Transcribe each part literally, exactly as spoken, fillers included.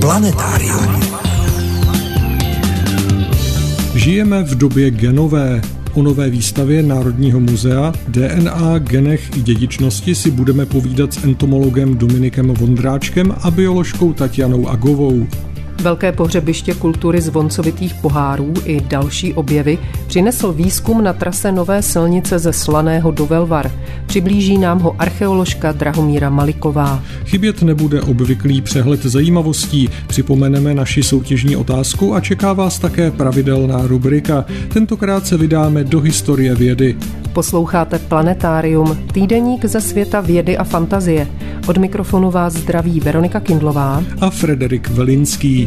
Planetárium. Žijeme v době genové. O nové výstavě Národního muzea D N A, genech i dědičnosti si budeme povídat s entomologem Dominikem Vondráčkem a bioložkou Tatianou Agovou. Velké pohřebiště kultury zvoncovitých pohárů i další objevy přinesl výzkum na trase nové silnice ze Slaného do Velvar. Přiblíží nám ho archeoložka Drahomíra Maliková. Chybět nebude obvyklý přehled zajímavostí. Připomeneme naši soutěžní otázku a čeká vás také pravidelná rubrika. Tentokrát se vydáme do historie vědy. Posloucháte Planetárium, týdeník ze světa vědy a fantazie. Od mikrofonu vás zdraví Veronika Kindlová a Frederik Velinský.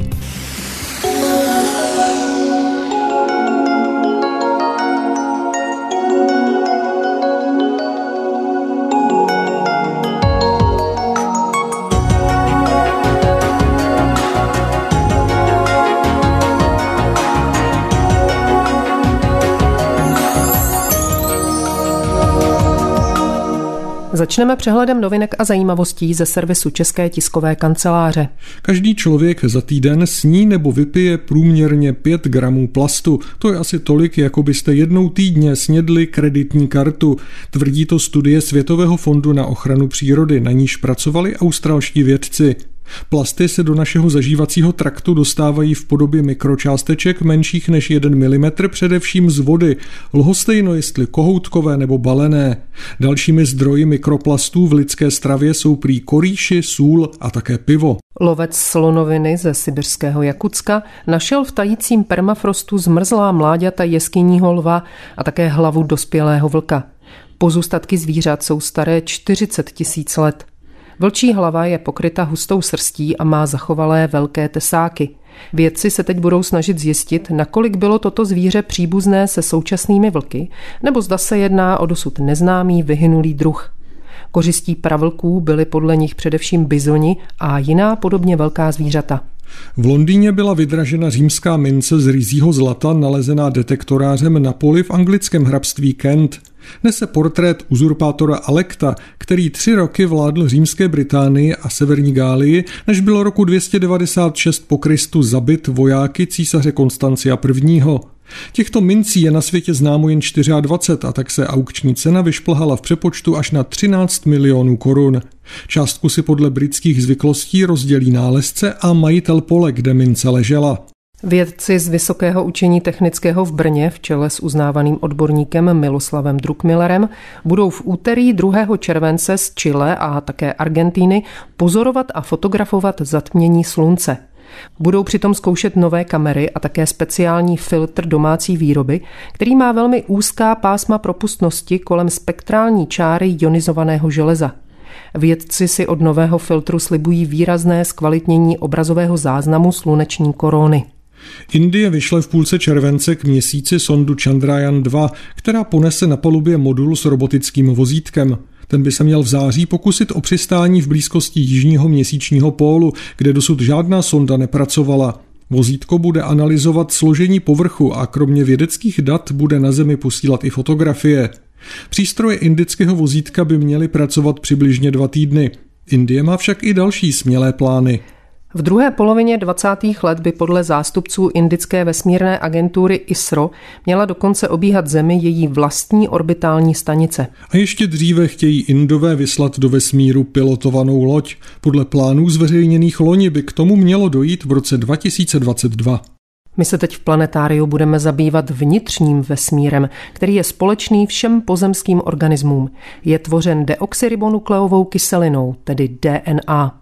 Začneme přehledem novinek a zajímavostí ze servisu České tiskové kanceláře. Každý člověk za týden sní nebo vypije průměrně pět gramů plastu. To je asi tolik, jako byste jednou týdně snědli kreditní kartu. Tvrdí to studie Světového fondu na ochranu přírody, na níž pracovali australští vědci. Plasty se do našeho zažívacího traktu dostávají v podobě mikročásteček menších než jeden milimetr, především z vody, lhostejno jestli kohoutkové nebo balené. Dalšími zdroji mikroplastů v lidské stravě jsou prý korýši, sůl a také pivo. Lovec slonoviny ze sibirského Jakutska našel v tajícím permafrostu zmrzlá mláďata jeskyního lva a také hlavu dospělého vlka. Pozůstatky zvířat jsou staré čtyřicet tisíc let. Vlčí hlava je pokryta hustou srstí a má zachovalé velké tesáky. Vědci se teď budou snažit zjistit, nakolik bylo toto zvíře příbuzné se současnými vlky, nebo zda se jedná o dosud neznámý vyhynulý druh. Kořistí pravlků byly podle nich především bizoni a jiná podobně velká zvířata. V Londýně byla vydražena římská mince z ryzího zlata nalezená detektorářem na poli v anglickém hrabství Kent. Nese portrét uzurpátora Alekta, který tři roky vládl římské Británii a severní Gálii, než bylo roku dvě stě devadesát šest po Kristu zabit vojáky císaře Konstancia prvního. Těchto mincí je na světě známo jen dvacet čtyři a tak se aukční cena vyšplhala v přepočtu až na třináct milionů korun. Částku si podle britských zvyklostí rozdělí nálezce a majitel pole, kde mince ležela. Vědci z Vysokého učení technického v Brně v čele s uznávaným odborníkem Miloslavem Druckmillerem budou v úterý druhého července z Chile a také Argentíny pozorovat a fotografovat zatmění slunce. Budou přitom zkoušet nové kamery a také speciální filtr domácí výroby, který má velmi úzká pásma propustnosti kolem spektrální čáry ionizovaného železa. Vědci si od nového filtru slibují výrazné zkvalitnění obrazového záznamu sluneční korony. Indie vyšle v půlce července k měsíci sondu Chandrayaan dva, která ponese na palubě modul s robotickým vozítkem. Ten by se měl v září pokusit o přistání v blízkosti jižního měsíčního pólu, kde dosud žádná sonda nepracovala. Vozítko bude analyzovat složení povrchu a kromě vědeckých dat bude na Zemi posílat i fotografie. Přístroje indického vozítka by měly pracovat přibližně dva týdny. Indie má však i další smělé plány. V druhé polovině dvacátých let by podle zástupců indické vesmírné agentury I S R O měla dokonce obíhat Zemi její vlastní orbitální stanice. A ještě dříve chtějí Indové vyslat do vesmíru pilotovanou loď. Podle plánů zveřejněných loni by k tomu mělo dojít v roce dva tisíce dvacet dva. My se teď v Planetáriu budeme zabývat vnitřním vesmírem, který je společný všem pozemským organismům. Je tvořen deoxyribonukleovou kyselinou, tedy D N A.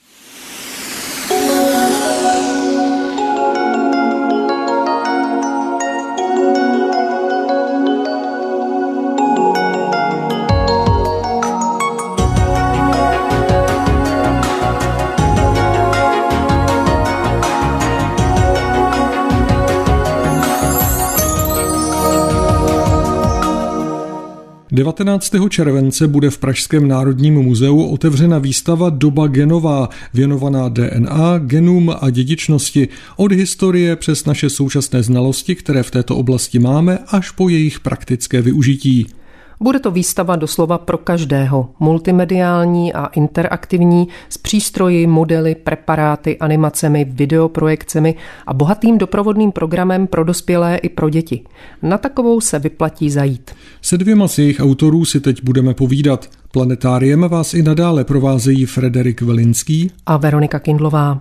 devatenáctého července bude v Pražském národním muzeu otevřena výstava Doba genová, věnovaná D N A, genům a dědičnosti, od historie přes naše současné znalosti, které v této oblasti máme, až po jejich praktické využití. Bude to výstava doslova pro každého, multimediální a interaktivní, s přístroji, modely, preparáty, animacemi, videoprojekcemi a bohatým doprovodným programem pro dospělé i pro děti. Na takovou se vyplatí zajít. Se dvěma z jejich autorů si teď budeme povídat. Planetáriem vás i nadále provázejí Frederik Velinský a Veronika Kindlová.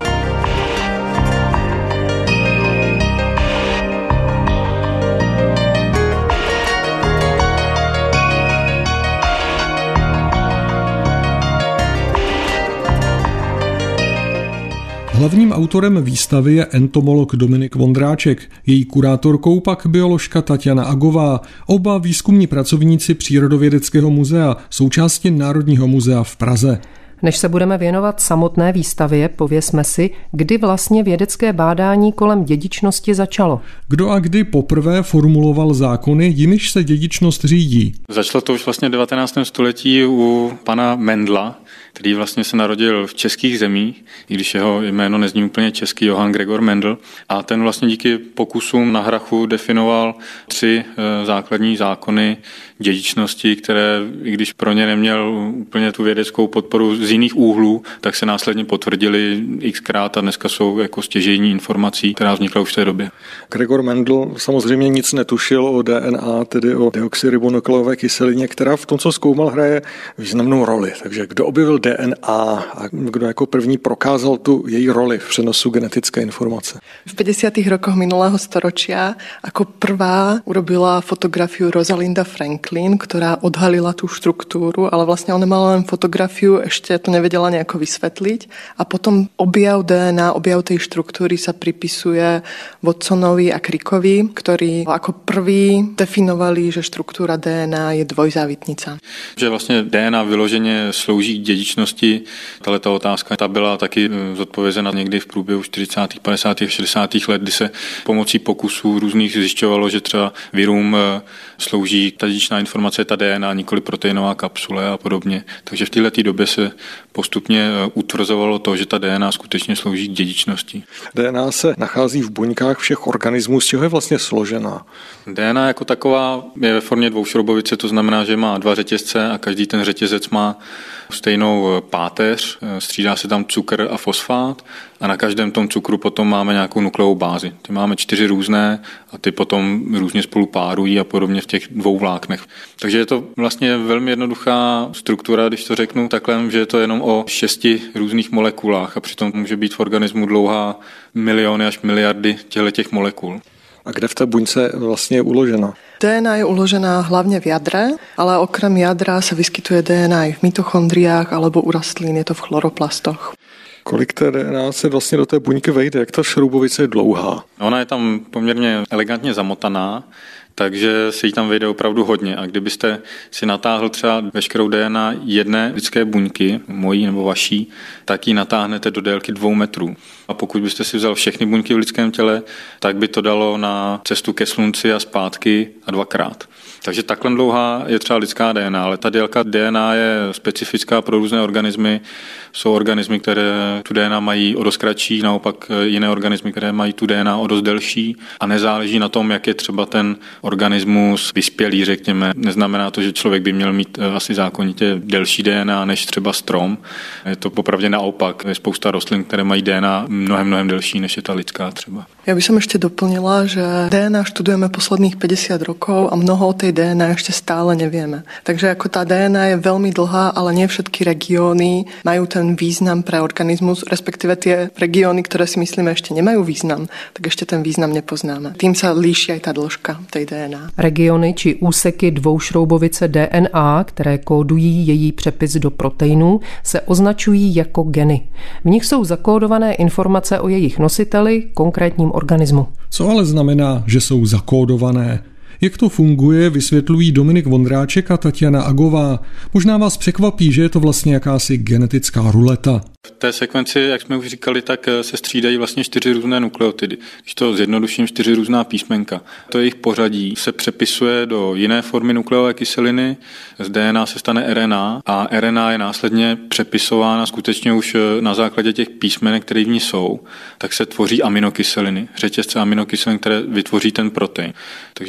Hlavním autorem výstavy je entomolog Dominik Vondráček, její kurátorkou pak bioložka Tatiana Agová, oba výzkumní pracovníci Přírodovědeckého muzea, součásti Národního muzea v Praze. Než se budeme věnovat samotné výstavě, pověsme si, kdy vlastně vědecké bádání kolem dědičnosti začalo. Kdo a kdy poprvé formuloval zákony, jimiž se dědičnost řídí? Začalo to už vlastně v devatenáctém století u pana Mendla, který vlastně se narodil v českých zemích, i když jeho jméno nezní úplně český, Johann Gregor Mendel. A ten vlastně díky pokusům na hrachu definoval tři základní zákony dědičnosti, které, i když pro ně neměl úplně tu vědeckou podporu z jiných úhlů, tak se následně potvrdili xkrát a dneska jsou jako stěžejní informací, která vznikla už v té době. Gregor Mendel samozřejmě nic netušil o D N A, tedy o deoxyribonukleové kyselině, která v tom, co zkoumal, hraje významnou roli. Takže kdo objevil D N A a kdo jako první prokázal tu její roli v přenosu genetické informace? V päťdesiatych rokoch minulého storočia ako prvá urobila fotografiu Rosalinda Franklin, ktorá odhalila tú štruktúru, ale vlastne ona mala len fotografiu, ešte to nevedela nejako vysvetliť. A potom objav D N A, objav tej štruktúry sa pripisuje Watsonovi a Crickovi, ktorí ako prví definovali, že štruktúra D N A je dvojzávitnica. Že vlastně D N A vyloženě slouží k dědičnosti, tato otázka ta byla taky zodpovězena někdy v průběhu čtyřicátých, padesátých, šedesátých let, kdy se pomocí pokusů různých zjišťovalo, že třeba virům slouží ta dědičná informace, ta D N A, nikoli proteinová kapsule a podobně. Takže v této době se postupně utvrzovalo to, že ta D N A skutečně slouží k dědičnosti. D N A se nachází v buňkách všech organismů, z čeho je vlastně složená? D N A jako taková je ve formě dvoušroubovice, to znamená, že má dva řetězce a každý ten řetězec má stejnou páteř, střídá se tam cukr a fosfát a na každém tom cukru potom máme nějakou nukleovou bázi. Ty máme čtyři různé a ty potom různě spolu párují a podobně v těch dvou vláknech. Takže je to vlastně velmi jednoduchá struktura, když to řeknu takhle, že je to jenom o šesti různých molekulách a přitom může být v organismu dlouhá miliony až miliardy těch molekul. A kde v té buňce vlastně je uložena? D N A je uložená hlavne v jadre, ale okrem jadra sa vyskytuje D N A aj v mitochondriách alebo u rastlín je to v chloroplastoch. Kolik té D N A se vlastně do té buňky vejde? Jak ta šroubovice je dlouhá? Ona je tam poměrně elegantně zamotaná, takže se jí tam vejde opravdu hodně. A kdybyste si natáhl třeba veškerou D N A jedné lidské buňky, mojí nebo vaší, tak ji natáhnete do délky dvou metrů. A pokud byste si vzal všechny buňky v lidském těle, tak by to dalo na cestu ke slunci a zpátky a dvakrát. Takže takhle dlouhá je třeba lidská D N A, ale ta délka D N A je specifická pro různé organismy. Jsou organismy, které tu D N A mají o dost kratší, naopak jiné organismy, které mají tu D N A o dost delší a nezáleží na tom, jak je třeba ten organismus vyspělý, řekněme. Neznamená to, že člověk by měl mít asi zákonitě delší D N A než třeba strom. Je to popravdě naopak. Je spousta rostlin, které mají D N A mnohem, mnohem delší, než je ta lidská třeba. Ja by som ešte doplnila, že D N A študujeme posledných päťdesiat rokov a mnoho o tej D N A ešte stále nevieme. Takže ako tá D N A je veľmi dlhá, ale nie všetky regióny majú ten význam pre organizmus, respektíve tie regióny, ktoré si myslíme ešte nemajú význam, tak ešte ten význam nepoznáme. Tým sa líši aj tá dĺžka tej D N A. Regiony či úseky dvoušroubovice D N A, které kódují její přepis do proteinů, se označují jako geny. V nich jsou zakódované informace o jejich nositeli, konkrétním organismu. Co ale znamená, že jsou zakódované? Jak to funguje, vysvětlují Dominik Vondráček a Tatiana Agová. Možná vás překvapí, že je to vlastně jakási genetická ruleta. V té sekvenci, jak jsme už říkali, tak se střídají vlastně čtyři různé nukleotidy. Když to zjednoduším, čtyři různá písmenka. To jejich pořadí se přepisuje do jiné formy nukleové kyseliny, z D N A se stane R N A a R N A je následně přepisována skutečně už na základě těch písmenek, které v ní jsou, tak se tvoří aminokyseliny, řetězce aminokyselin, které vytvoří ten protein. Takže D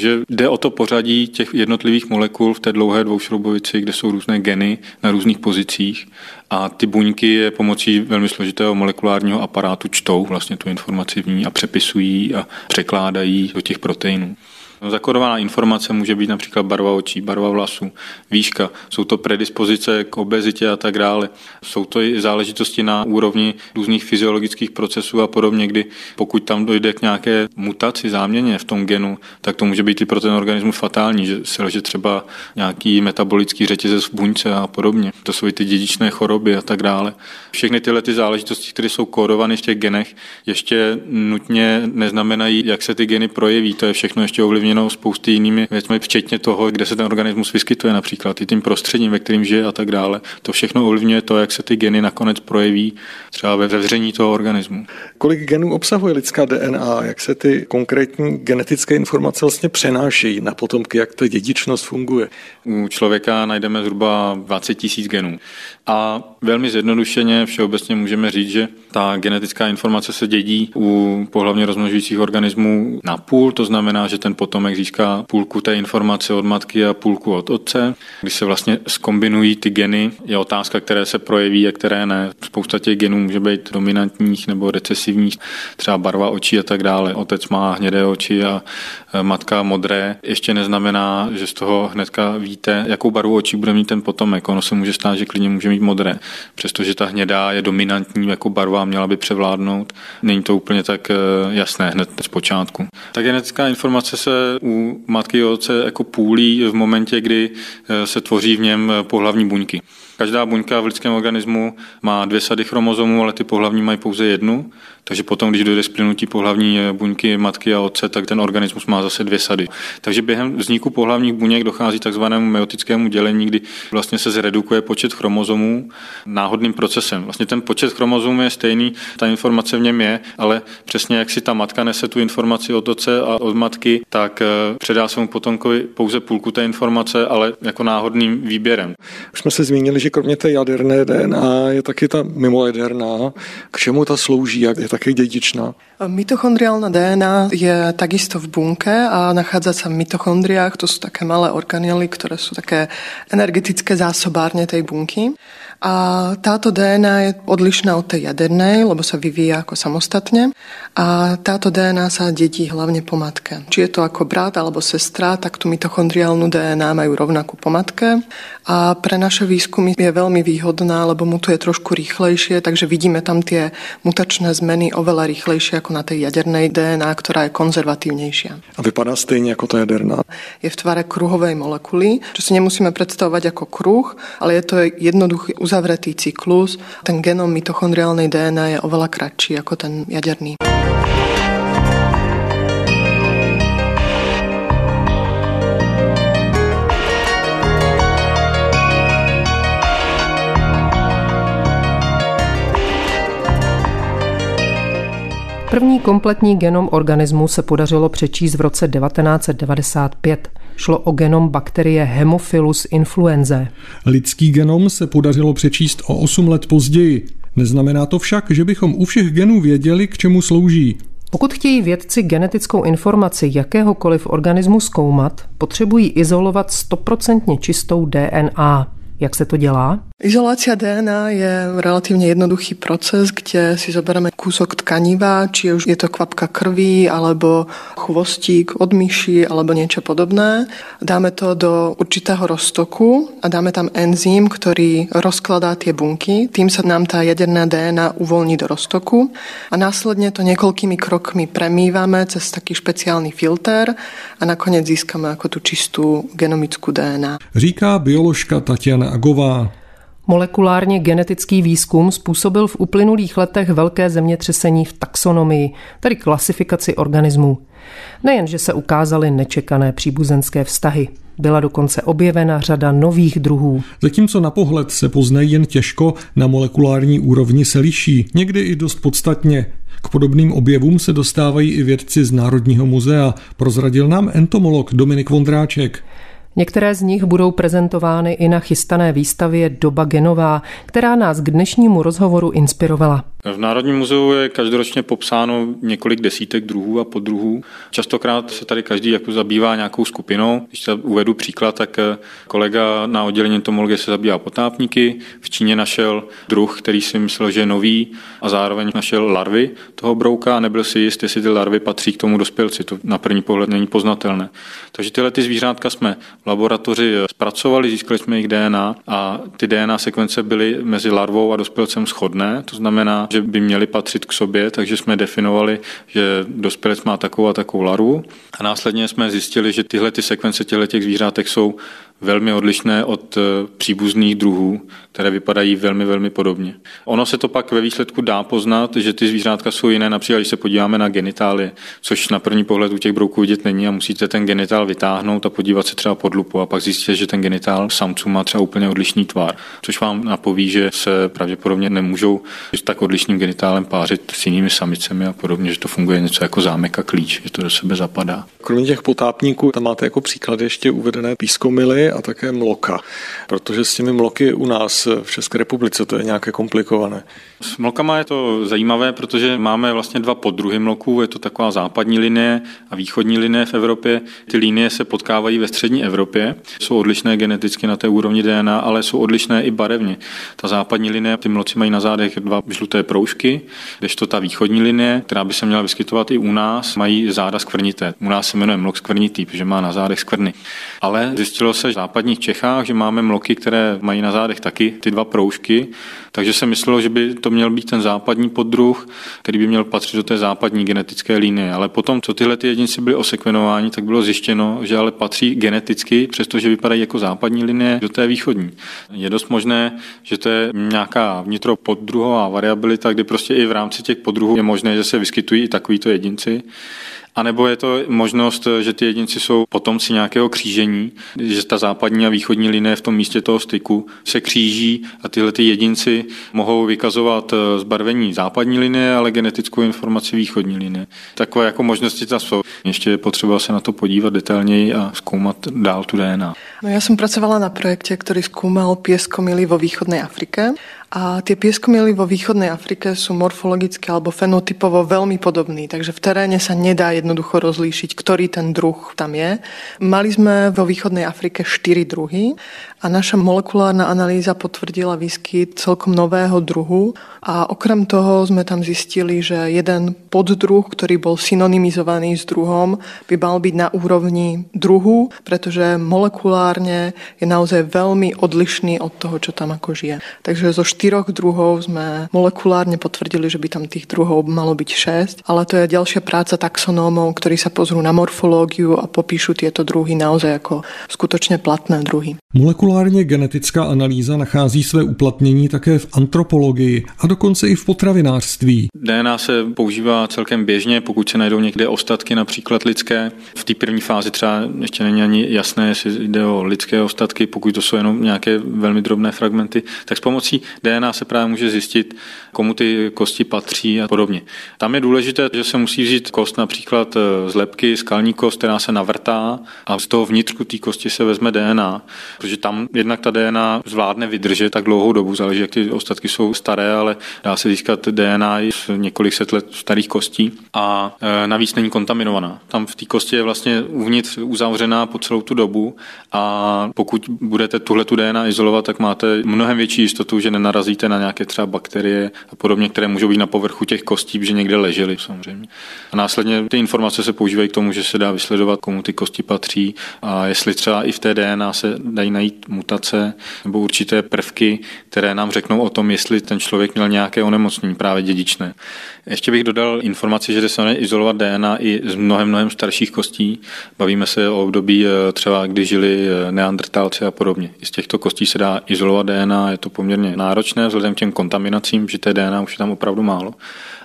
Jde o to pořadí těch jednotlivých molekul v té dlouhé dvoušroubovici, kde jsou různé geny na různých pozicích a ty buňky je pomocí velmi složitého molekulárního aparátu čtou vlastně tu informaci v ní a přepisují a překládají do těch proteinů. Zakodovaná informace může být například barva očí, barva vlasů, výška, jsou to predispozice k obezitě a tak dále. Jsou to i záležitosti na úrovni různých fyziologických procesů a podobně, kdy pokud tam dojde k nějaké mutaci, záměně v tom genu, tak to může být i pro ten organismus fatální, že selže třeba nějaký metabolický řetězec v buňce a podobně. To jsou i ty dědičné choroby a tak dále. Všechny tyhle ty záležitosti, které jsou kódovány v těch genech, ještě nutně neznamenají, jak se ty geny projeví. To je všechno ještě ovlivněno spousty jinými věcmi, včetně toho, kde se ten organismus vyskytuje například, i tím prostředím, ve kterým žije a tak dále. To všechno ovlivňuje to, jak se ty geny nakonec projeví třeba ve vevření toho organismu. Kolik genů obsahuje lidská D N A? Jak se ty konkrétní genetické informace vlastně přenášejí na potomky? Jak ta dědičnost funguje? U člověka najdeme zhruba dvacet tisíc genů. A velmi zjednodušeně všeobecně můžeme říct, že ta genetická informace se dědí u pohlavně rozmnožujících organismů na půl, to znamená, že ten potomek získá půlku té informace od matky a půlku od otce. Když se vlastně zkombinují ty geny, je otázka, které se projeví a které ne. Spousta těch genů může být dominantních nebo recesivních, třeba barva očí a tak dále. Otec má hnědé oči a matka modré. Ještě neznamená, že z toho hnedka víte, jakou barvu očí bude mít ten potomek. Ono se může stát, že klidně může mít modré, přestože ta hnědá je dominantní jako barva a měla by převládnout. Není to úplně tak jasné hned z počátku. Ta genetická informace se u matky a otce jako půlí v momentě, kdy se tvoří v něm pohlavní buňky. Každá buňka v lidském organismu má dvě sady chromozomů, ale ty pohlavní mají pouze jednu, takže potom, když dojde k splynutí pohlavní buňky matky a otce, tak ten organismus má zase dvě sady. Takže během vzniku pohlavních buněk dochází k takzvanému meiotickému dělení, kdy vlastně se zredukuje počet chromozomů náhodným procesem. Vlastně ten počet chromozomů je stejný, ta informace v něm je, ale přesně jak si ta matka nese tu informaci od otce a od matky, tak předá svému potomkovi pouze půlku té informace, ale jako náhodným výběrem. Už jsme se zmínili, že kromě té jaderné D N A je taky ta mimojaderná. K čemu ta slouží, jak je také dědičná? Mitochondriálna D N A je takisto v bunke a nachádza sa v mitochondriách. To sú také malé organely, ktoré sú také energetické zásobárne tej bunky. A táto D N A je odlišná od tej jadernej, lebo sa vyvíja ako samostatne. A táto D N A sa dedí hlavne po matke. Či je to ako brat alebo sestra, tak tú mitochondriálnu D N A majú rovnakú po matke. A pre naše výskumy je veľmi výhodná, lebo mutuje trošku rýchlejšie, takže vidíme tam tie mutačné zmeny oveľa rýchlejšie ako na tej jadernej D N A, ktorá je konzervatívnejšia. A vypadá stejne ako tá jaderná? Je v tvare kruhovej molekuly, čo si nemusíme predstavovať ako kruh, ale je to jednoduchý uzavretý cyklus. Ten genom mitochondriálnej D N A je oveľa kratší ako ten jaderný. První kompletní genom organismu se podařilo přečíst v roce devatenáct set devadesát pět. Šlo o genom bakterie Haemophilus influenzae. Lidský genom se podařilo přečíst o osm let později. Neznamená to však, že bychom u všech genů věděli, k čemu slouží. Pokud chtějí vědci genetickou informaci jakéhokoliv organismu zkoumat, potřebují izolovat stoprocentně čistou D N A. Jak se to dělá? Izolácia D N A je relatívne jednoduchý proces, kde si zoberieme kúsok tkaniva, či už je to kvapka krvi, alebo chvostík od myši, alebo niečo podobné. Dáme to do určitého roztoku a dáme tam enzym, ktorý rozkladá tie bunky. Tým sa nám tá jaderná D N A uvoľní do roztoku a následne to niekoľkými krokmi premývame cez taký špeciálny filter a nakoniec získame ako tú čistú genomickú D N A. Říká bioložka Tatiana Agová. Molekulárně genetický výzkum způsobil v uplynulých letech velké zemětřesení v taxonomii, tedy klasifikaci organismů. Nejen, že se ukázaly nečekané příbuzenské vztahy, byla dokonce objevena řada nových druhů. Zatímco na pohled se poznají jen těžko, na molekulární úrovni se liší, někdy i dost podstatně. K podobným objevům se dostávají i vědci z Národního muzea, prozradil nám entomolog Dominik Vondráček. Některé z nich budou prezentovány i na chystané výstavě Doba genová, která nás k dnešnímu rozhovoru inspirovala. V Národním muzeu je každoročně popsáno několik desítek druhů a poddruhů. Častokrát se tady každý jako zabývá nějakou skupinou. Když se uvedu příklad, tak kolega na oddělení entomologie se zabývá potápníky. V Číně našel druh, který si myslel, že je nový, a zároveň našel larvy toho brouka a nebyl si jist, jestli ty larvy patří k tomu dospělci. To na první pohled není poznatelné. Takže tyhle ty zvířátka jsme v laboratoři zpracovali, získali jsme jejich D N A a ty D N A sekvence byly mezi larvou a dospělcem shodné. To znamená, že by měly patřit k sobě, takže jsme definovali, že dospělec má takovou a takovou larvu. A následně jsme zjistili, že tyhle ty sekvence těchto zvířátek jsou velmi odlišné od příbuzných druhů, které vypadají velmi, velmi podobně. Ono se to pak ve výsledku dá poznat, že ty zvířátka jsou jiné, například když se podíváme na genitálie, což na první pohled u těch brouků vidět není a musíte ten genitál vytáhnout a podívat se třeba pod lupu a pak zjistíte, že ten genitál samců má třeba úplně odlišný tvar, což vám napoví, že se pravděpodobně nemůžou s tak odlišným genitálem pářit s jinými samicemi a podobně, že to funguje něco jako zámek a klíč, že to do sebe zapadá. Kromě těch potápníků tam máte jako příklad ještě uvedené pískomily a také mloka, protože s těmi mloky u nás v České republice to je nějaké komplikované. S mlokama je to zajímavé, protože máme vlastně dva poddruhy mloků, je to taková západní linie a východní linie v Evropě. Ty linie se potkávají ve střední Evropě, jsou odlišné geneticky na té úrovni D N A, ale jsou odlišné i barevně. Ta západní linie, ty mloci mají na zádech dva žluté proužky, kdežto ta východní linie, která by se měla vyskytovat i u nás, mají záda skvrnité. U nás se jmenuje mlok skvrnitý, protože má na zádech skvrny. Ale zjistilo se v západních Čechách, že máme mloky, které mají na zádech taky ty dva proužky, takže se myslelo, že by to měl být ten západní poddruh, který by měl patřit do té západní genetické linie. Ale potom, co tyhle ty jedinci byly osekvenováni, tak bylo zjištěno, že ale patří geneticky, přestože vypadají jako západní linie, do té východní. Je dost možné, že to je nějaká vnitropoddruhová variabilita, kdy prostě i v rámci těch poddruhů je možné, že se vyskytují i takovýto jedinci. A nebo je to možnost, že ty jedinci jsou potomci nějakého křížení, že ta západní a východní linie v tom místě toho styku se kříží a tyhle ty jedinci mohou vykazovat zbarvení západní linie, ale genetickou informaci východní linie. Takové jako možnosti tam jsou. Ještě je potřeba se na to podívat detailněji a zkoumat dál tu D N A. No ja som pracovala na projekte, ktorý skúmal pieskomily vo východnej Afrike. A tie pieskomily vo východnej Afrike sú morfologicky alebo fenotypovo veľmi podobní, takže v teréne sa nedá jednoducho rozlíšiť, ktorý ten druh tam je. Mali sme vo východnej Afrike štyri druhy a naša molekulárna analýza potvrdila výskyt celkom nového druhu a okrem toho sme tam zistili, že jeden poddruh, ktorý bol synonymizovaný s druhom, by mal byť na úrovni druhu, pretože molekulárne je naozaj veľmi odlišný od toho, čo tam ako žije. Takže zo štyroch druhov sme molekulárne potvrdili, že by tam tých druhov malo byť šesť, ale to je ďalšia práca taxonómov, ktorí sa pozrú na morfológiu a popíšu tieto druhy naozaj ako skutočne platné druhy. Molekulárně genetická analýza nachází své uplatnění také v antropologii a dokonce i v potravinářství. D N A se používá celkem běžně, pokud se najdou někde ostatky, například lidské. V té první fázi třeba ještě není ani jasné, jestli jde o lidské ostatky, pokud to jsou jenom nějaké velmi drobné fragmenty, tak s pomocí D N A se právě může zjistit, komu ty kosti patří a podobně. Tam je důležité, že se musí vzít kost například z lebky, skalní kost, která se navrtá a z toho vnitřku té kosti se vezme D N A, protože tam jednak ta D N A zvládne vydržet tak dlouhou dobu, záleží, jak ty ostatky jsou staré, ale dá se získat D N A i z několik set let starých kostí a navíc není kontaminovaná. Tam v té kosti je vlastně uvnitř uzavřená po celou tu dobu a pokud budete tuhle tu D N A izolovat, tak máte mnohem větší jistotu, že nenarazíte na nějaké třeba bakterie a podobně, které můžou být na povrchu těch kostí, že někde ležely samozřejmě. A následně ty informace se používají k tomu, že se dá vysledovat, komu ty kosti patří a jestli třeba i v té D N A se dají najít mutace nebo určité prvky, které nám řeknou o tom, jestli ten člověk měl nějaké onemocnění, právě dědičné. Ještě bych dodal informaci, že se izolovat D N A i z mnohem, mnohem starších kostí. Bavíme se o období třeba, kdy žili neandertálci a podobně. I z těchto kostí se dá izolovat D N A, je to poměrně náročné vzhledem k těm kontaminacím, že té D N A už je tam opravdu málo.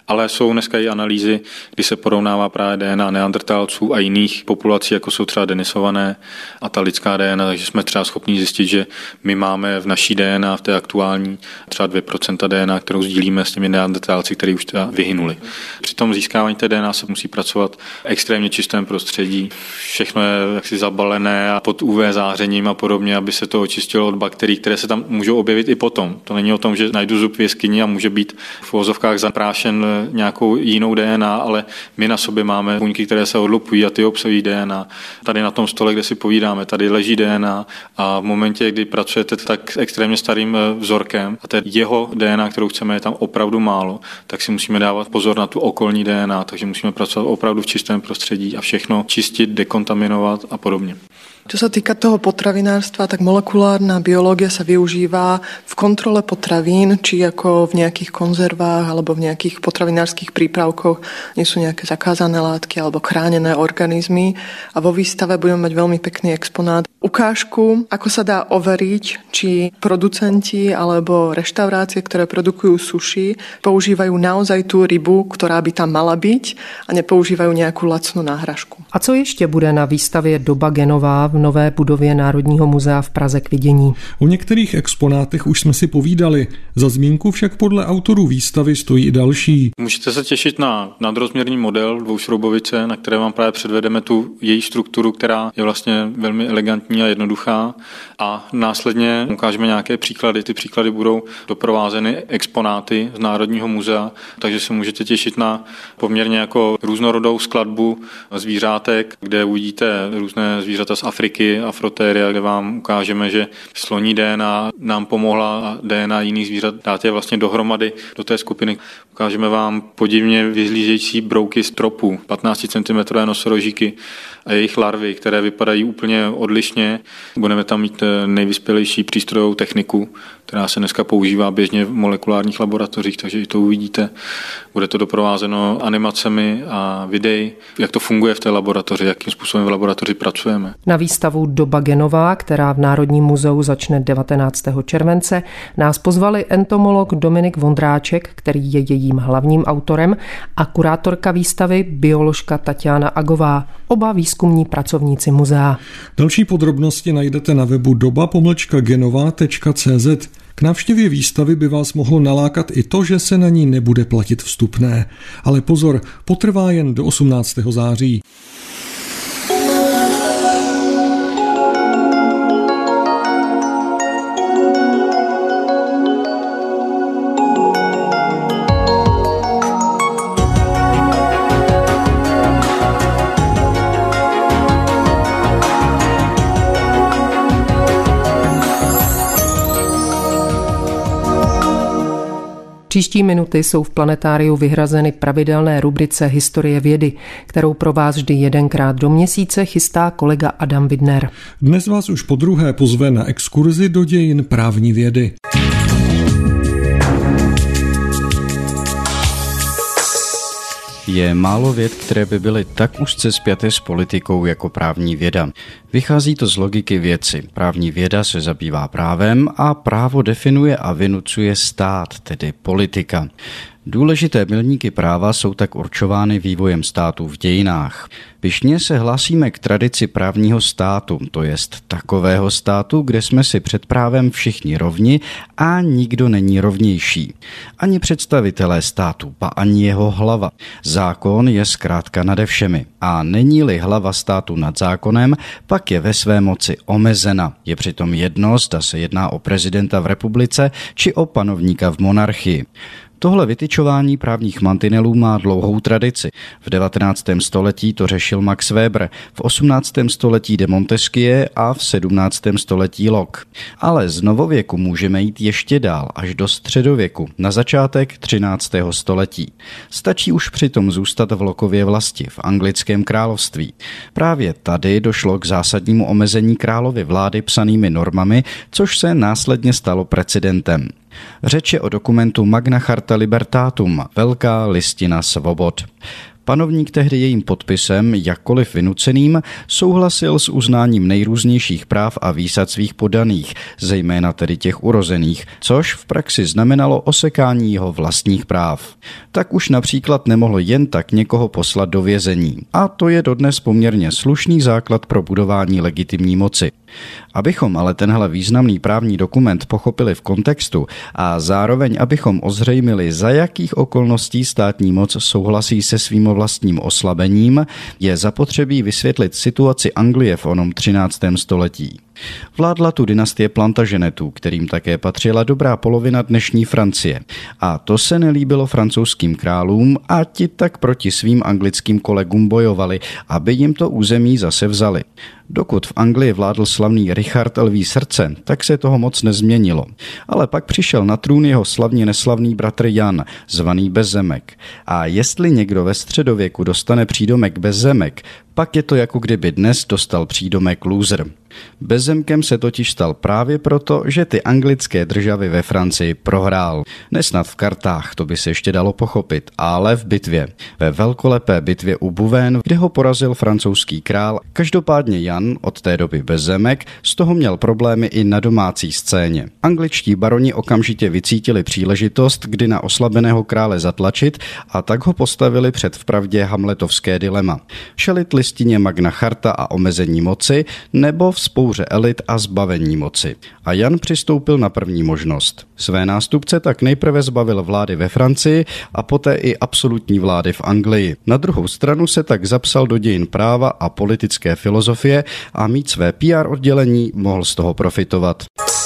ale jsou dneska i analýzy, kdy se porovnává právě D N A neandertálců a jiných populací, jako jsou třeba denisované a ta lidská D N A, takže jsme třeba schopni zjistit, že my máme v naší D N A, v té aktuální, třeba dvě procenta D N A, kterou sdílíme s těmi neandertálci, kteří už teda vyhynuli. Při tom získávání té D N A se musí pracovat v extrémně čistém prostředí. Všechno je jaksi zabalené a pod U V zářením a podobně, aby se to očistilo od bakterií, které se tam můžou objevit i potom. To není o tom, že najdu zub v jeskyni a může být v uvozovkách zaprášen nějakou jinou D N A, ale my na sobě máme buňky, které se odlupují a ty obsahují D N A. Tady na tom stole, kde si povídáme, tady leží D N A a v momentě, kdy pracujete tak extrémně starým vzorkem a té jeho D N A, kterou chceme, je tam opravdu málo, tak si musíme dávat pozor na tu okolní D N A, takže musíme pracovat opravdu v čistém prostředí a všechno čistit, dekontaminovat a podobně. Čo sa týka toho potravinárstva, tak molekulárna biológia sa využíva v kontrole potravín, či ako v nejakých konzervách alebo v nejakých potravinárskych prípravkoch nie sú nejaké zakázané látky alebo chránené organizmy. A vo výstave budeme mať veľmi pekný exponát. Ukážku, ako sa dá overiť, či producenti alebo reštaurácie, ktoré produkujú sushi, používajú naozaj tú rybu, ktorá by tam mala byť a nepoužívajú nejakú lacnú náhražku. A co ještě bude na výstavě Doba genová v nové budově Národního muzea v Praze k vidění? O některých exponátech už jsme si povídali. Za zmínku však podle autorů výstavy stojí i další. Můžete se těšit na nadrozměrný model dvoušroubovice, na které vám právě předvedeme tu její strukturu, která je vlastně velmi elegantní a jednoduchá. A následně ukážeme nějaké příklady. Ty příklady budou doprovázeny exponáty z Národního muzea, takže se můžete těšit na poměrně jako různorodou skladbu zvířátek, kde uvidíte různé zvířata z Afriky, afrotéria, kde vám ukážeme, že sloní D N A nám pomohla a D N A jiných zvířat dát je vlastně dohromady do té skupiny. Ukážeme vám podivně vyhlížející brouky z tropů, patnáct centimetrů nosorožíky a jejich larvy, které vypadají úplně odlišně. Budeme tam mít nejvyspělejší přístrojovou techniku, která se dneska používá běžně v molekulárních laboratořích, takže i to uvidíte. Bude to doprovázeno animacemi a videí, jak to funguje v té laboratoři, jakým způsobem v laboratoři pracujeme. Na výstavu Doba genová, která v Národním muzeu začne devatenáctého července, nás pozvali entomolog Dominik Vondráček, který je jejím hlavním autorem, a kurátorka výstavy bioložka Tatiana Agová, oba výzkumní pracovníci muzea. Další podrobnosti najdete na webu doba pomlčka genová tečka cé zet. K návštěvě výstavy by vás mohlo nalákat i to, že se na ní nebude platit vstupné. Ale pozor, potrvá jen do osmnáctého září. Příští minuty jsou v planetáriu vyhrazeny pravidelné rubrice Historie vědy, kterou pro vás vždy jedenkrát do měsíce chystá kolega Adam Widner. Dnes vás už podruhé pozve na exkurzi do dějin právní vědy. Je málo věd, které by byly tak úzce spjaté s politikou jako právní věda. Vychází to z logiky věci. Právní věda se zabývá právem a právo definuje a vynucuje stát, tedy politika. Důležité milníky práva jsou tak určovány vývojem států v dějinách. Pyšně se hlásíme k tradici právního státu, to jest takového státu, kde jsme si před právem všichni rovni a nikdo není rovnější. Ani představitelé státu, ba ani jeho hlava. Zákon je zkrátka nade všemi. A není-li hlava státu nad zákonem, pak je ve své moci omezena. Je přitom jedno, zda se jedná o prezidenta v republice či o panovníka v monarchii. Tohle vytyčování právních mantinelů má dlouhou tradici. V devatenáctém století to řešil Max Weber, v osmnáctém století de Montesquieu a v sedmnáctém století Locke. Ale z novověku můžeme jít ještě dál, až do středověku, na začátek třináctého století. Stačí už přitom zůstat v Lockově vlasti, v anglickém království. Právě tady došlo k zásadnímu omezení královy vlády psanými normami, což se následně stalo precedentem. Řeč je o dokumentu Magna Charta Libertatum, Velká listina svobod. Panovník tehdy jejím podpisem, jakkoliv vynuceným, souhlasil s uznáním nejrůznějších práv a výsad svých poddaných, zejména tedy těch urozených, což v praxi znamenalo osekání jeho vlastních práv. Tak už například nemohlo jen tak někoho poslat do vězení. A to je dodnes poměrně slušný základ pro budování legitimní moci. Abychom ale tenhle významný právní dokument pochopili v kontextu a zároveň abychom ozřejmili, za jakých okolností státní moc souhlasí se svým vlastním oslabením, je zapotřebí vysvětlit situaci Anglie v onom třináctém století. Vládla tu dynastie Plantagenetů, kterým také patřila dobrá polovina dnešní Francie. A to se nelíbilo francouzským králům a ti tak proti svým anglickým kolegům bojovali, aby jim to území zase vzali. Dokud v Anglii vládl slavný Richard Lví srdce, tak se toho moc nezměnilo. Ale pak přišel na trůn jeho slavně neslavný bratr Jan, zvaný Bezzemek. A jestli někdo ve středověku dostane přídomek Bezzemek, pak je to jako kdyby dnes dostal přídomek loser. Bezzemkem se totiž stal právě proto, že ty anglické državy ve Francii prohrál. Nesnad v kartách, to by se ještě dalo pochopit, ale v bitvě. Ve velkolepé bitvě u Bouvines, kde ho porazil francouzský král. Každopádně Jan, od té doby Bezzemek, z toho měl problémy i na domácí scéně. Angličtí baroni okamžitě vycítili příležitost, kdy na oslabeného krále zatlačit, a tak ho postavili před vpravdě hamletovské dilema. Šelit listině Magna Charta a omezení moci, nebo vzpouře elit a zbavení moci. A Jan přistoupil na první možnost. Své nástupce tak nejprve zbavil vlády ve Francii a poté i absolutní vlády v Anglii. Na druhou stranu se tak zapsal do dějin práva a politické filozofie a mít své P R oddělení mohl z toho profitovat.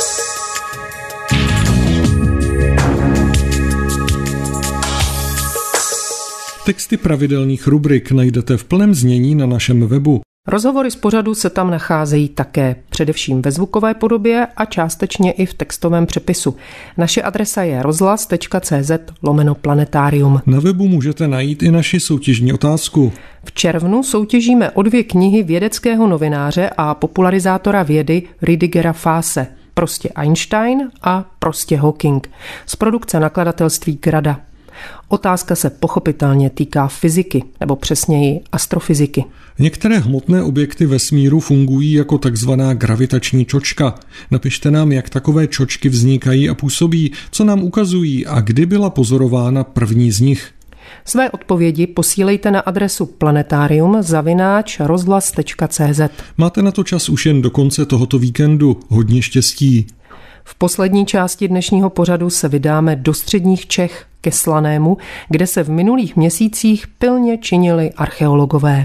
Texty pravidelných rubrik najdete v plném znění na našem webu. Rozhovory z pořadu se tam nacházejí také, především ve zvukové podobě a částečně i v textovém přepisu. Naše adresa je rozhlas tečka cé zet lomeno planetarium. Na webu můžete najít i naši soutěžní otázku. V červnu soutěžíme o dvě knihy vědeckého novináře a popularizátora vědy Rüdigera Faase. Prostě Einstein a Prostě Hawking z produkce nakladatelství Grada. Otázka se pochopitelně týká fyziky, nebo přesněji astrofyziky. Některé hmotné objekty vesmíru fungují jako takzvaná gravitační čočka. Napište nám, jak takové čočky vznikají a působí, co nám ukazují a kdy byla pozorována první z nich. Své odpovědi posílejte na adresu planetarium zavináč rozhlas tečka cé zet. Máte na to čas už jen do konce tohoto víkendu. Hodně štěstí. V poslední části dnešního pořadu se vydáme do středních Čech ke Slanému, kde se v minulých měsících pilně činili archeologové.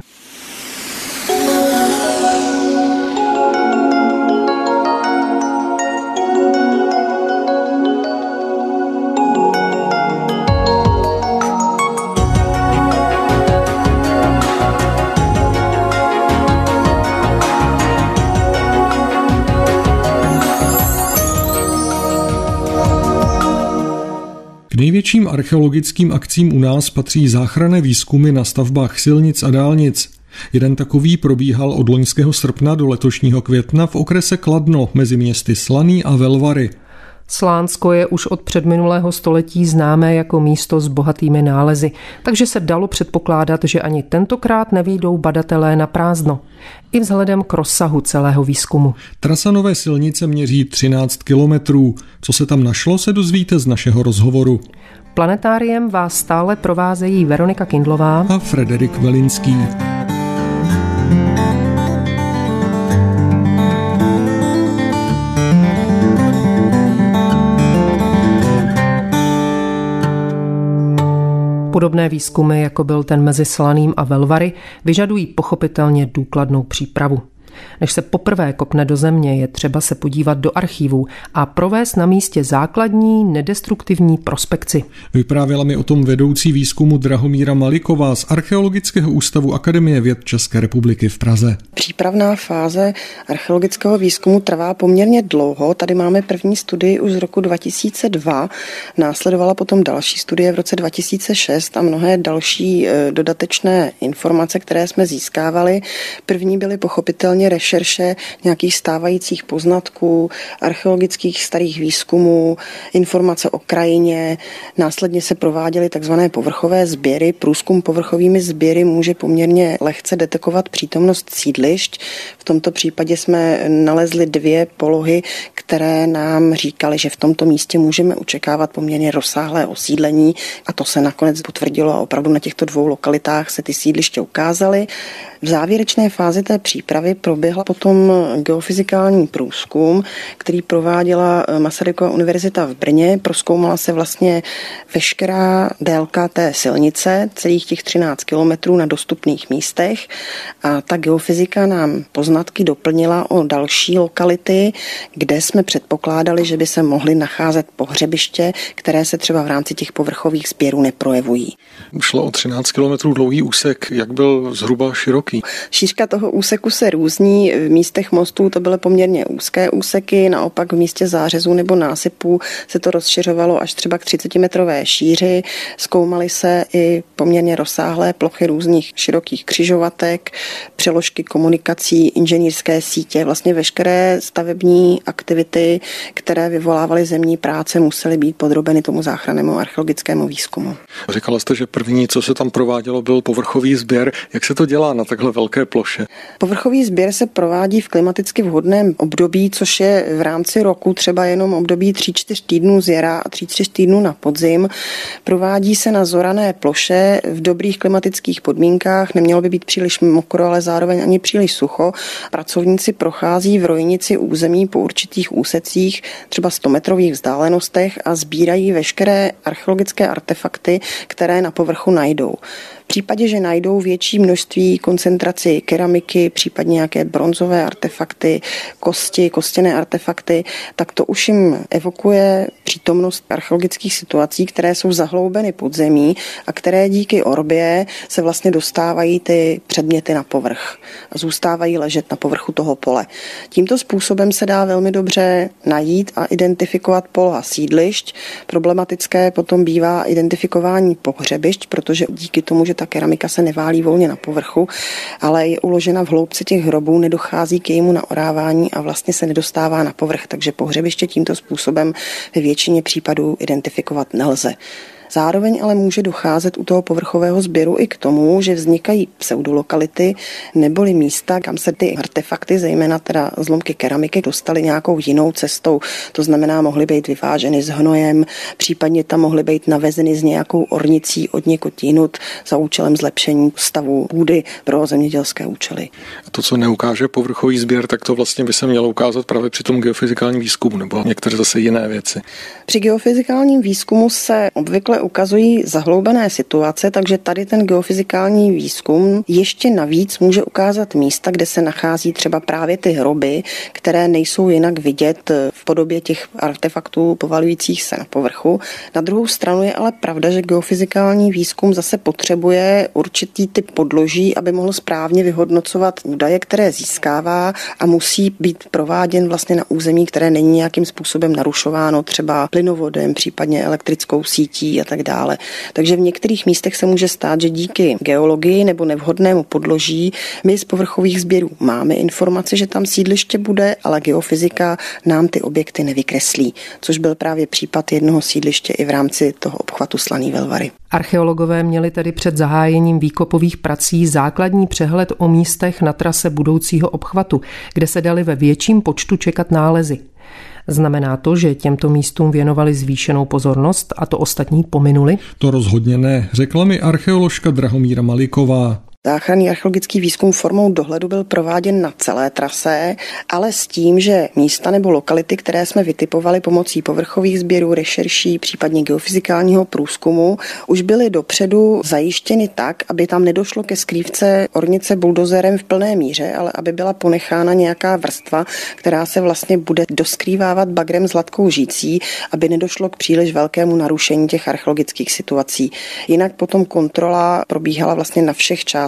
K největším archeologickým akcím u nás patří záchranné výzkumy na stavbách silnic a dálnic. Jeden takový probíhal od loňského srpna do letošního května v okrese Kladno mezi městy Slaný a Velvary. Slánsko je už od předminulého století známé jako místo s bohatými nálezy, takže se dalo předpokládat, že ani tentokrát nevyjdou badatelé na prázdno. I vzhledem k rozsahu celého výzkumu. Trasa nové silnice měří třináct kilometrů. Co se tam našlo, se dozvíte z našeho rozhovoru. Planetáriem vás stále provázejí Veronika Kindlová a Frederik Velinský. Podobné výzkumy, jako byl ten mezi Slaným a Velvary, vyžadují pochopitelně důkladnou přípravu. Než se poprvé kopne do země, je třeba se podívat do archívů a provést na místě základní nedestruktivní prospekci. Vyprávěla mi o tom vedoucí výzkumu Drahomíra Maliková z Archeologického ústavu Akademie věd České republiky v Praze. Přípravná fáze archeologického výzkumu trvá poměrně dlouho. Tady máme první studii už z roku dva tisíce dva, následovala potom další studie v roce dva tisíce šest a mnohé další dodatečné informace, které jsme získávali. První byly pochopitelně vlastně rešerše nějakých stávajících poznatků, archeologických starých výzkumů, informace o krajině. Následně se prováděly takzvané povrchové sběry. Průzkum povrchovými sběry může poměrně lehce detekovat přítomnost sídlišť. V tomto případě jsme nalezli dvě polohy, které nám říkaly, že v tomto místě můžeme očekávat poměrně rozsáhlé osídlení a to se nakonec potvrdilo a opravdu na těchto dvou lokalitách se ty sídliště ukázaly. V závěrečné fázi té přípravy proběhla potom geofyzikální průzkum, který prováděla Masarykova univerzita v Brně. Prozkoumala se vlastně veškerá délka té silnice, celých těch třináct kilometrů na dostupných místech a ta geofyzika nám poznatky doplnila o další lokality, kde jsme předpokládali, že by se mohly nacházet pohřebiště, které se třeba v rámci těch povrchových sběrů neprojevují. Šlo o třináct kilometrů dlouhý úsek, jak byl zhruba široký? Šířka toho úseku se různí, v místech mostů to byly poměrně úzké úseky, naopak v místě zářezů nebo násypů se to rozšiřovalo až třeba k třicetimetrové šíři. Zkoumaly se i poměrně rozsáhlé plochy různých širokých křižovatek, přeložky komunikací, inženýrské sítě, vlastně veškeré stavební aktivity, které vyvolávaly zemní práce, musely být podrobeny tomu záchrannému archeologickému výzkumu. Říkala jste, že první, co se tam provádělo, byl povrchový sběr. Jak se to dělá na takhle velké ploše? Povrchový sběr se provádí v klimaticky vhodném období, což je v rámci roku třeba jenom období tři čtyři týdnů z jara a tři čtyři týdnů na podzim. Provádí se na zorané ploše v dobrých klimatických podmínkách, nemělo by být příliš mokro, ale zároveň ani příliš sucho. Pracovníci prochází v rojnici území po určitých úsecích, třeba stometrových vzdálenostech a sbírají veškeré archeologické artefakty, které na povrchu najdou. V případě, že najdou větší množství koncentraci keramiky, případně nějaké bronzové artefakty, kosti, kostěné artefakty, tak to už jim evokuje přítomnost archeologických situací, které jsou zahloubeny pod zemí a které díky orbě se vlastně dostávají ty předměty na povrch a zůstávají ležet na povrchu toho pole. Tímto způsobem se dá velmi dobře najít a identifikovat poloha sídlišť. Problematické potom bývá identifikování pohřebišť, protože díky tomu, že ta keramika se neválí volně na povrchu, ale je uložena v hloubce těch hrobů, nedochází k jejímu naorávání a vlastně se nedostává na povrch, takže pohřebiště tímto způsobem ve většině případů identifikovat nelze. Zároveň ale může docházet u toho povrchového sběru i k tomu, že vznikají pseudolokality neboli místa, kam se ty artefakty, zejména teda zlomky keramiky, dostaly nějakou jinou cestou. To znamená, mohly být vyváženy s hnojem, případně tam mohly být navezeny s nějakou ornicí od někud jinut za účelem zlepšení stavu půdy pro zemědělské účely. A to, co neukáže povrchový sběr, tak to vlastně by se mělo ukázat právě při tom geofyzikálním výzkumu nebo některé zase jiné věci. Při geofyzikálním výzkumu se obvykle ukazují zahloubené situace, takže tady ten geofyzikální výzkum ještě navíc může ukázat místa, kde se nachází třeba právě ty hroby, které nejsou jinak vidět v podobě těch artefaktů povalujících se na povrchu. Na druhou stranu je ale pravda, že geofyzikální výzkum zase potřebuje určitý typ podloží, aby mohl správně vyhodnocovat údaje, které získává a musí být prováděn vlastně na území, které není nějakým způsobem narušováno třeba plynovodem, případně elektrickou sítí a tak dále. Takže v některých místech se může stát, že díky geologii nebo nevhodnému podloží my z povrchových sběrů máme informaci, že tam sídliště bude, ale geofyzika nám ty objekty nevykreslí, což byl právě případ jednoho sídliště i v rámci toho obchvatu Slaný Velvary. Archeologové měli tedy před zahájením výkopových prací základní přehled o místech na trase budoucího obchvatu, kde se dali ve větším počtu čekat nálezy. Znamená to, že těmto místům věnovali zvýšenou pozornost a to ostatní pominuli? To rozhodně ne, řekla mi archeoložka Drahomíra Maliková. Záchranný archeologický výzkum formou dohledu byl prováděn na celé trase, ale s tím, že místa nebo lokality, které jsme vytipovali pomocí povrchových sběrů, rešerší, případně geofyzikálního průzkumu, už byly dopředu zajištěny tak, aby tam nedošlo ke skrývce ornice buldozerem v plné míře, ale aby byla ponechána nějaká vrstva, která se vlastně bude doskrývávat bagrem s hladkou žící, aby nedošlo k příliš velkému narušení těch archeologických situací. Jinak potom kontrola probíhala vlastně na všech částech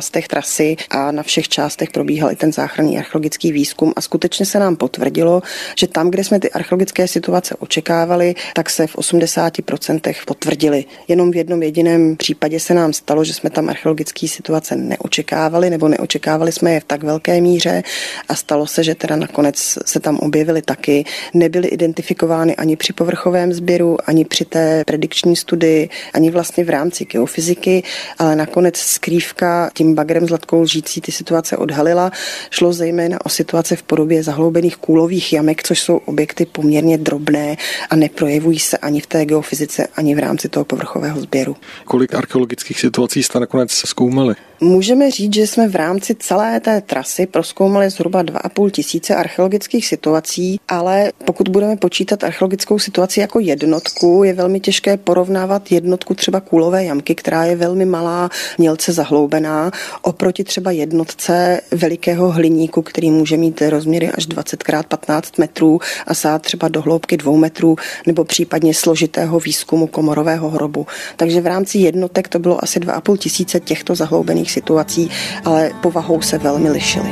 částech trasy a na všech částech probíhal i ten záchranný archeologický výzkum a skutečně se nám potvrdilo, že tam, kde jsme ty archeologické situace očekávali, tak se v osmdesáti procentech potvrdili. Jenom v jednom jediném případě se nám stalo, že jsme tam archeologické situace neočekávali nebo neočekávali jsme je v tak velké míře a stalo se, že teda nakonec se tam objevily taky. Nebyly identifikovány ani při povrchovém sběru, ani při té predikční studii, ani vlastně v rámci geofyziky, ale nakonec skrývka tím bagrem s latkou lžící ty situace odhalila. Šlo zejména o situace v podobě zahloubených kůlových jamek, což jsou objekty poměrně drobné a neprojevují se ani v té geofyzice, ani v rámci toho povrchového sběru. Kolik archeologických situací jste nakonec zkoumali? Můžeme říct, že jsme v rámci celé té trasy prozkoumali zhruba dva a půl tisíce archeologických situací, ale pokud budeme počítat archeologickou situaci jako jednotku, je velmi těžké porovnávat jednotku třeba kůlové jamky, která je velmi malá, mělce zahloubená, oproti třeba jednotce velikého hliníku, který může mít rozměry až dvacet krát patnáct metrů a sát třeba do hloubky dvou metrů, nebo případně složitého výzkumu komorového hrobu. Takže v rámci jednotek to bylo asi dva a půl tisíce těchto zahloubených situací, ale povahou se velmi lišily.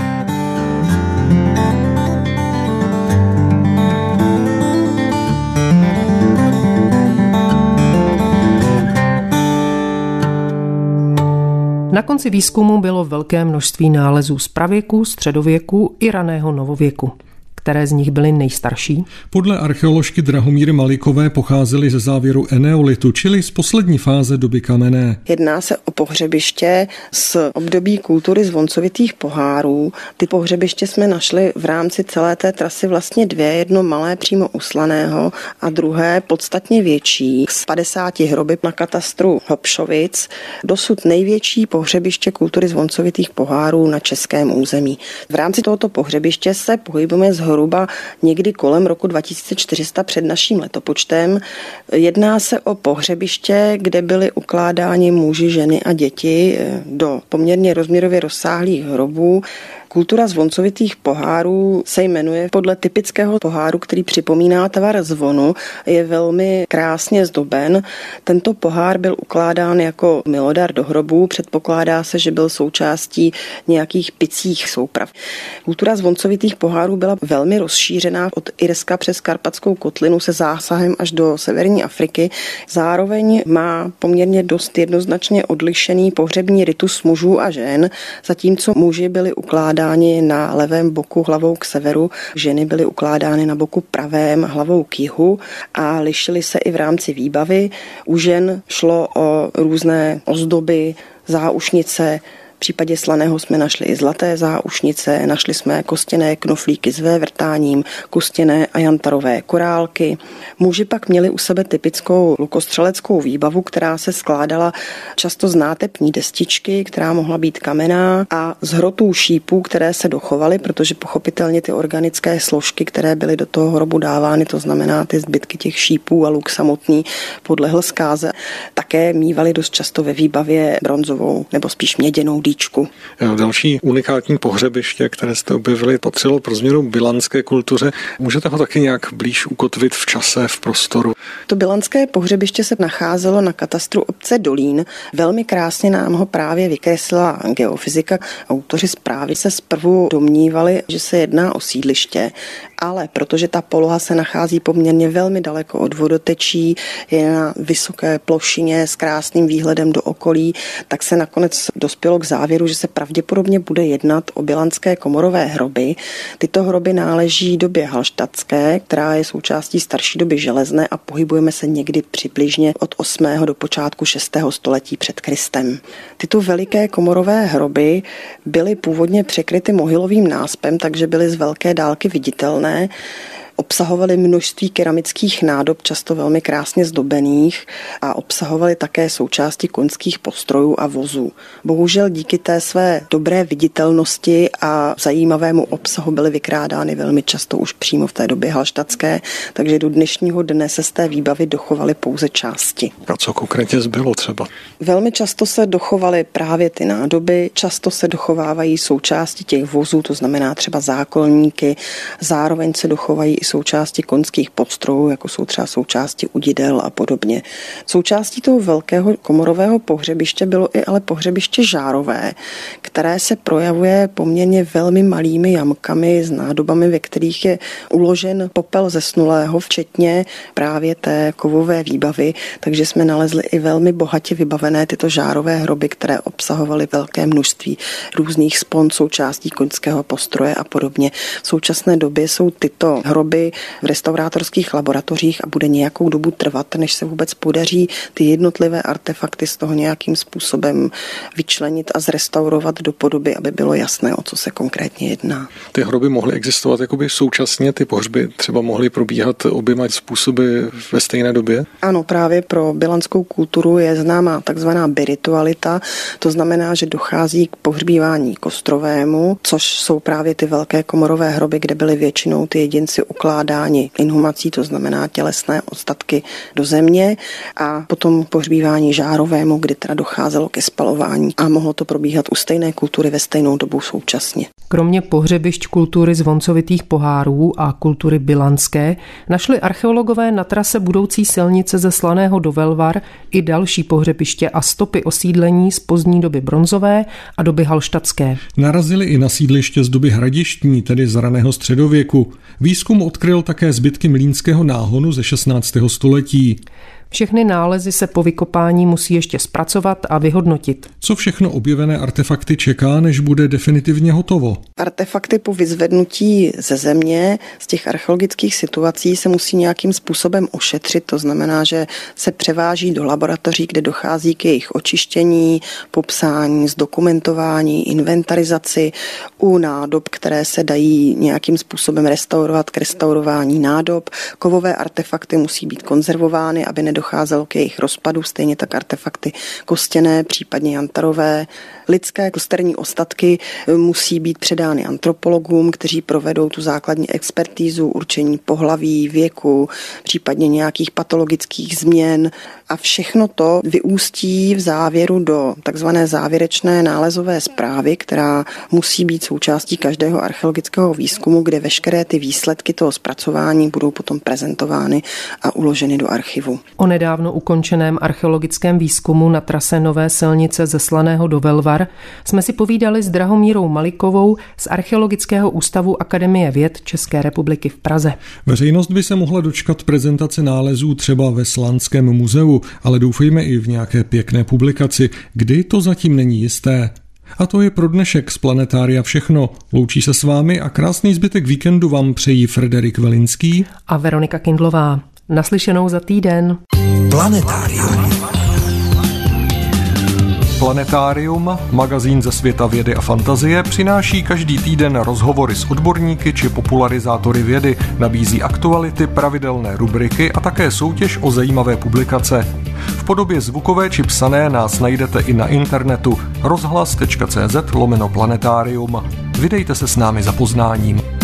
Na konci výzkumu bylo velké množství nálezů z pravěku, středověku i raného novověku. Které z nich byly nejstarší? Podle archeoložky Drahomíry Malikové pocházely ze závěru eneolitu, čili z poslední fáze doby kamenné. Jedná se o pohřebiště z období kultury zvoncovitých pohárů. Ty pohřebiště jsme našli v rámci celé té trasy vlastně dvě, jedno malé přímo uslaného a druhé podstatně větší z padesáti hroby na katastru Hopšovic. Dosud největší pohřebiště kultury zvoncovitých pohárů na českém území. V rámci tohoto pohřebiště se pohybujeme zhruba někdy kolem roku dva tisíce čtyři sta před naším letopočtem. Jedná se o pohřebiště, kde byly ukládáni muži, ženy a děti do poměrně rozměrově rozsáhlých hrobů. Kultura zvoncovitých pohárů se jmenuje podle typického poháru, který připomíná tvar zvonu, je velmi krásně zdoben. Tento pohár byl ukládán jako milodar do hrobu, předpokládá se, že byl součástí nějakých picích souprav. Kultura zvoncovitých pohárů byla velmi rozšířená od Irska přes Karpatskou kotlinu se zásahem až do severní Afriky. Zároveň má poměrně dost jednoznačně odlišený pohřební ritus mužů a žen, zatímco muži byli ukládáni na levém boku hlavou k severu, ženy byly ukládány na boku pravém hlavou k jihu a lišily se i v rámci výbavy. U žen šlo o různé ozdoby, záušnice. V případě slaného jsme našli i zlaté záušnice, našli jsme kostěné knoflíky s vévrtáním, kostěné a jantarové korálky. Muži pak měli u sebe typickou lukostřeleckou výbavu, která se skládala často z nátepní destičky, která mohla být kamenná a z hrotů šípů, které se dochovaly, protože pochopitelně ty organické složky, které byly do toho hrobu dávány, to znamená ty zbytky těch šípů a luk samotný, podlehl zkáze, také mívali dost často ve výbavě bronzovou nebo spíš měděnou dýčku. Další unikátní pohřebiště, které jste objevili, patřilo pro změnu bilanské kultuře. Můžete ho taky nějak blíž ukotvit v čase, v prostoru? To bilanské pohřebiště se nacházelo na katastru obce Dolín. Velmi krásně nám ho právě vykreslila geofyzika. Autoři zprávy se zprvu domnívali, že se jedná o sídliště, ale protože ta poloha se nachází poměrně velmi daleko od vodotečí, je na vysoké plošině s krásným výhledem do okolí, tak se nakonec dospělo k závěru, že se pravděpodobně bude jednat o bilanské komorové hroby. Tyto hroby náleží době halštatské, která je součástí starší doby železné a pohybujeme se někdy přibližně od osmého do počátku šestého století před Kristem. Tyto veliké komorové hroby byly původně překryty mohylovým náspem, takže byly z velké dálky viditelné. Obsahovaly množství keramických nádob, často velmi krásně zdobených a obsahovaly také součásti koňských postrojů a vozů. Bohužel díky té své dobré viditelnosti a zajímavému obsahu byly vykrádány velmi často už přímo v té době halštatské, takže do dnešního dne se z té výbavy dochovaly pouze části. A co konkrétně zbylo třeba? Velmi často se dochovaly právě ty nádoby, často se dochovávají součásti těch vozů, to znamená třeba zákolníky, zároveň se dochovají i součásti koňských postrojů, jako jsou třeba součásti udidel a podobně. Součástí toho velkého komorového pohřebiště bylo i ale pohřebiště žárové, které se projevuje poměrně velmi malými jamkami s nádobami, ve kterých je uložen popel zesnulého, včetně právě té kovové výbavy, takže jsme nalezli i velmi bohatě vybavené tyto žárové hroby, které obsahovaly velké množství různých spon, součástí koňského postroje a podobně. V současné době jsou tyto hroby v restaurátorských laboratořích a bude nějakou dobu trvat, než se vůbec podaří ty jednotlivé artefakty z toho nějakým způsobem vyčlenit a zrestaurovat do podoby, aby bylo jasné, o co se konkrétně jedná. Ty hroby mohly existovat jakoby současně, ty pohřby třeba mohly probíhat oběma způsoby ve stejné době? Ano, právě pro bilantskou kulturu je známá takzvaná biritualita, to znamená, že dochází k pohřbívání kostrovému, což jsou právě ty velké komorové hroby, kde byly většinou ty jedinci ukládáni inhumací, to znamená tělesné ostatky do země, a potom pohřbívání žárovému, kdy teda docházelo ke spalování a mohlo to probíhat u stejné kultury ve stejnou dobu současně. Kromě pohřebišť kultury zvoncovitých pohárů a kultury bilantské našli archeologové na trase budoucí silnice ze Slaného do Velvar i další pohřebiště a stopy osídlení z pozdní doby bronzové a doby halštatské. Narazili i na sídliště z doby hradištní, tedy z raného středověku. Výzkum odkryl také zbytky mlýnského náhonu ze šestnáctého století. Všechny nálezy se po vykopání musí ještě zpracovat a vyhodnotit. Co všechno objevené artefakty čeká, než bude definitivně hotovo? Artefakty po vyzvednutí ze země z těch archeologických situací se musí nějakým způsobem ošetřit. To znamená, že se převáží do laboratoří, kde dochází k jejich očištění, popsání, zdokumentování, inventarizaci u nádob, které se dají nějakým způsobem restaurovat, k restaurování nádob. Kovové artefakty musí být konzervovány, aby nedocházelo k jejich rozpadu, stejně tak artefakty kostěné, případně jantarové. Lidské kosterní ostatky musí být předány antropologům, kteří provedou tu základní expertízu, určení pohlaví, věku, případně nějakých patologických změn, a všechno to vyústí v závěru do takzvané závěrečné nálezové zprávy, která musí být součástí každého archeologického výzkumu, kde veškeré ty výsledky toho zpracování budou potom prezentovány a uloženy do archivu. O nedávno ukončeném archeologickém výzkumu na trase nové silnice ze Slaného do Velvar jsme si povídali s Drahomírou Malikovou z Archeologického ústavu Akademie věd České republiky v Praze. Veřejnost by se mohla dočkat prezentace nálezů třeba ve Slánském muzeu, ale doufejme i v nějaké pěkné publikaci, kdy to zatím není jisté. A to je pro dnešek z Planetária všechno. Loučí se s vámi a krásný zbytek víkendu vám přejí Frederik Velinský a Veronika Kindlová. Naslyšenou za týden. Planetárium. Planetárium, magazín ze světa vědy a fantazie, přináší každý týden rozhovory s odborníky či popularizátory vědy, nabízí aktuality, pravidelné rubriky a také soutěž o zajímavé publikace. V podobě zvukové či psané nás najdete i na internetu rozhlas tečka cé zet lomeno planetárium. Vydejte se s námi za poznáním.